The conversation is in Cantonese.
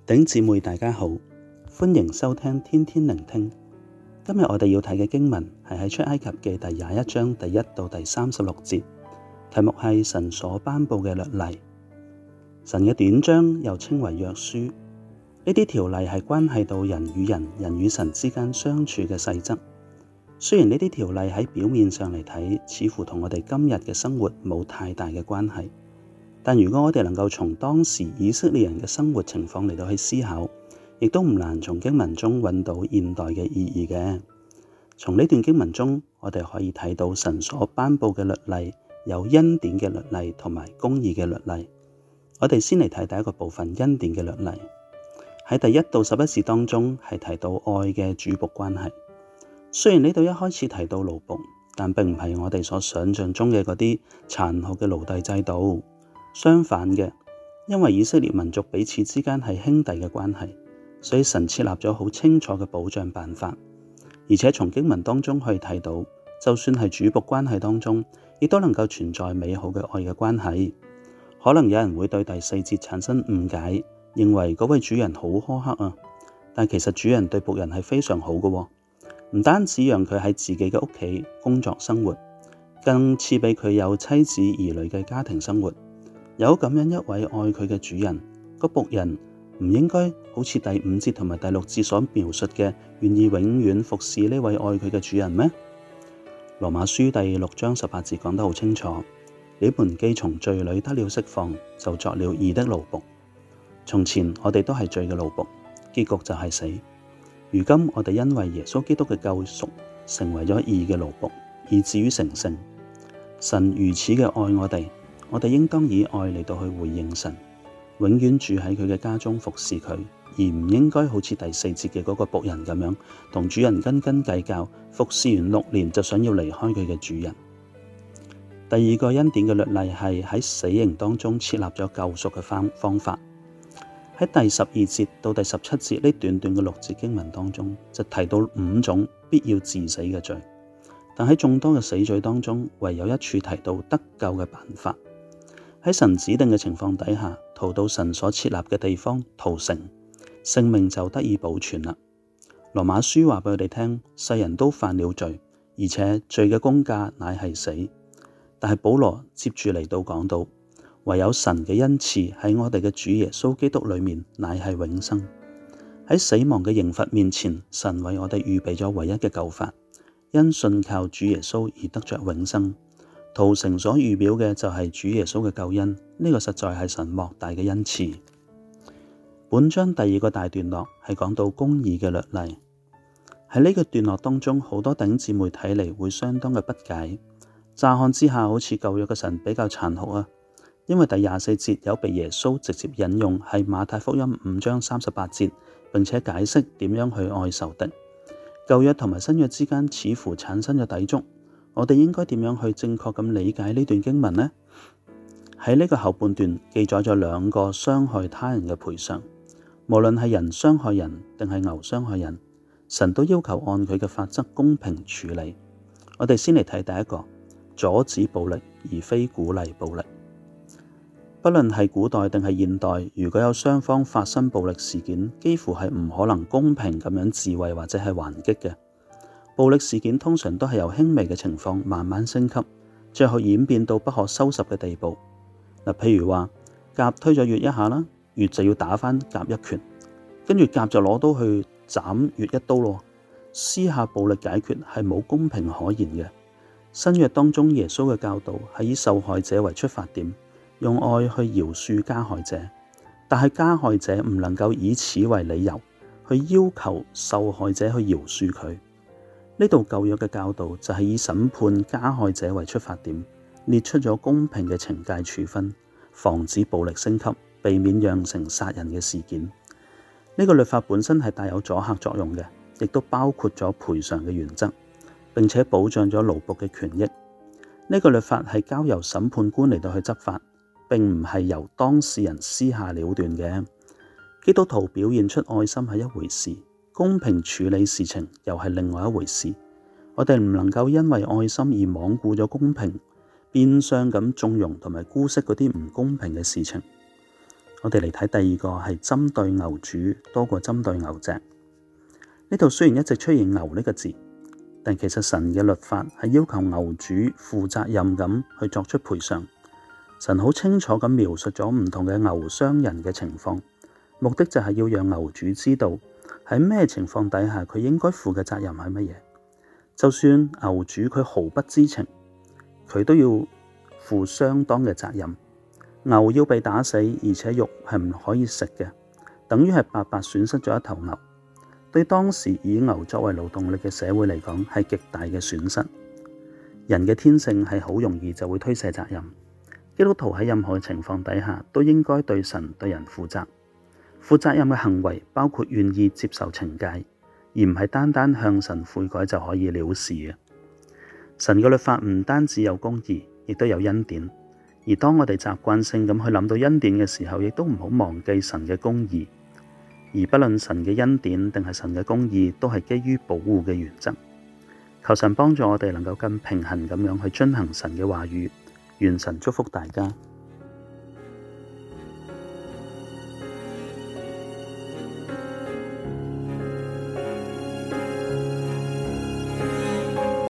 弟兄姊妹大家好，歡迎收聽天天聆聽。今日我哋要睇嘅經文係喺出埃及記第21章第1到第36節，題目係神所頒布嘅律例。神嘅典章又稱為約書，呢啲條例係關係到人與人、人與神之間相處嘅細則。雖然呢啲條例喺表面上嚟睇，似乎同我哋今日嘅生活冇太大嘅關係，但如果我哋能夠從當時以色列人嘅生活情況嚟到去思考，亦都唔難從經文中揾到現代嘅意義嘅。從呢段經文中，我哋可以睇到神所頒布嘅律例有恩典嘅律例同埋公義嘅律例。我哋先嚟睇第一個部分，恩典嘅律例。喺第1到11節當中係提到愛嘅主僕關係。雖然呢度一開始提到奴僕，但並唔係我哋所想象中嘅嗰啲殘酷嘅奴隸制度。相反嘅，因為以色列民族彼此之間係兄弟嘅關係，所以神設立咗好清楚嘅保障辦法。而且從經文當中可以睇到，就算係主僕關係當中，亦都能夠存在美好嘅愛嘅關係。可能有人會對第4節產生誤解，認為嗰位主人好苛刻啊。但其實主人對僕人係非常好嘅，唔單止讓佢喺自己嘅屋企工作生活，更賜俾佢有妻子兒女嘅家庭生活。有咁樣一位愛佢嘅主人，個僕人唔應該好似第5節同埋第6節所描述嘅，願意永遠服侍呢位愛佢嘅主人咩？羅馬書第6章18節講得好清楚，你們既從罪裏得了釋放，就作了義的奴僕。從前我哋都係罪嘅奴僕，結局就係死。如今我哋因為耶穌基督嘅救贖，成為咗義嘅奴僕，以至於成聖。神如此嘅愛我哋應當以愛嚟到去回應神，永遠住喺佢嘅家中服侍佢，而唔應該好似第4節嘅嗰個僕人咁樣，同主人斤斤計較，服侍完6年就想要離開佢嘅主人。第二個恩典嘅律例係喺死刑當中設立咗救贖嘅方法。喺第12節到第17節呢短短嘅6節經文當中，就提到5種必要治死嘅罪，但喺眾多嘅死罪當中，唯有一處提到得救嘅辦法。喺神指定嘅情況底下，逃到神所設立嘅地方逃城，性命就得以保存啦。羅馬書話俾佢哋聽，世人都犯了罪，而且罪嘅工價乃係死。但係保羅接住嚟到講到，唯有神嘅恩賜喺我哋嘅主耶穌基督裏面，乃係永生。喺死亡嘅刑罰面前，神為我哋預備咗唯一嘅救法，因信靠主耶穌而得着永生。逃城所預表嘅就係主耶穌嘅救恩，呢個實在係神莫大嘅恩賜。本章第2個大段落係講到公義嘅律例。喺呢個段落當中，好多弟兄姊妹睇嚟會相當嘅不解。乍看之下，好似舊約嘅神比較殘酷啊，因為第24節有被耶穌直接引用，係馬太福音5章38節，並且解釋點樣去愛仇敵。舊約同埋新約之間似乎產生咗抵觸。我哋應該點樣去正確咁理解呢段經文呢？喺呢個後半段記載咗2個傷害他人嘅賠償，無論係人傷害人定係牛傷害人，神都要求按佢嘅法則公平處理。我哋先嚟睇第一個，阻止暴力而非鼓勵暴力。不論係古代定係現代，如果有雙方發生暴力事件，幾乎係唔可能公平咁樣自衛或者係還擊嘅。暴力事件通常都係由輕微嘅情況慢慢升級，最後演變到不可收拾嘅地步。譬如話甲推咗乙一下啦，乙就要打返甲一拳，跟住甲就攞刀去斬乙一刀咯。私下暴力解決係冇公平可言嘅。新約當中耶穌嘅教導係以受害者為出發點，用愛去饒恕加害者，但係加害者唔能夠以此為理由去要求受害者去饒恕佢。呢度舊約嘅教導就係以審判加害者為出發點，列出咗公平嘅懲戒處分，防止暴力升級，避免釀成殺人嘅事件。呢個律法本身係帶有阻嚇作用嘅，亦都包括咗賠償嘅原則，並且保障咗奴僕嘅權益。呢個律法係交由審判官嚟到去執法，並唔係由當事人私下了斷嘅。基督徒表現出愛心係一回事，公平處理事情又係另外一回事。我哋唔能夠因為愛心而罔顧咗公平，變相咁縱容同埋姑息嗰啲唔公平嘅事情。 我哋嚟睇第二個係針對牛主多過針對牛隻。呢度雖然一直出現牛呢個字，但其實神嘅律法係要求牛主負責任咁去作出賠償。神好清楚咁描述咗唔同嘅牛傷人嘅情況，目的就係要讓牛主知道喺咩情況底下佢應該負嘅責任係乜嘢。就算牛主佢毫不知情，佢都要負相當嘅責任。牛要被打死，而且肉係唔可以食嘅，等於係白白損失咗一頭牛。對當時以牛作為勞動力嘅社會嚟講，係極大嘅損失。人嘅天性係好容易就會推卸責任。基督徒喺任何情況底下都應該對神對人負責。負責任嘅行為包括願意接受懲戒，而唔係單單向神悔改就可以了事嘅。神嘅律法唔單止有公義，亦都有恩典。而當我哋習慣性咁去諗到恩典嘅時候，亦都唔好忘記神嘅公義。而不論神嘅恩典定係神嘅公義，都係基於保護嘅原則。求神幫助我哋能夠更平衡咁樣去遵行神嘅話語。願神祝福大家。